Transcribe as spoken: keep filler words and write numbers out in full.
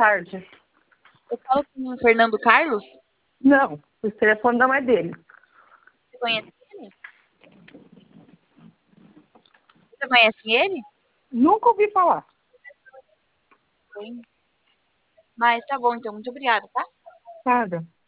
tarde. Eu falo com o Fernando Carlos? Não, o telefone não é dele. Você conhece ele? Você conhece ele? Nunca ouvi falar. Sim. Mas tá bom, então. Muito obrigada, tá? Nada.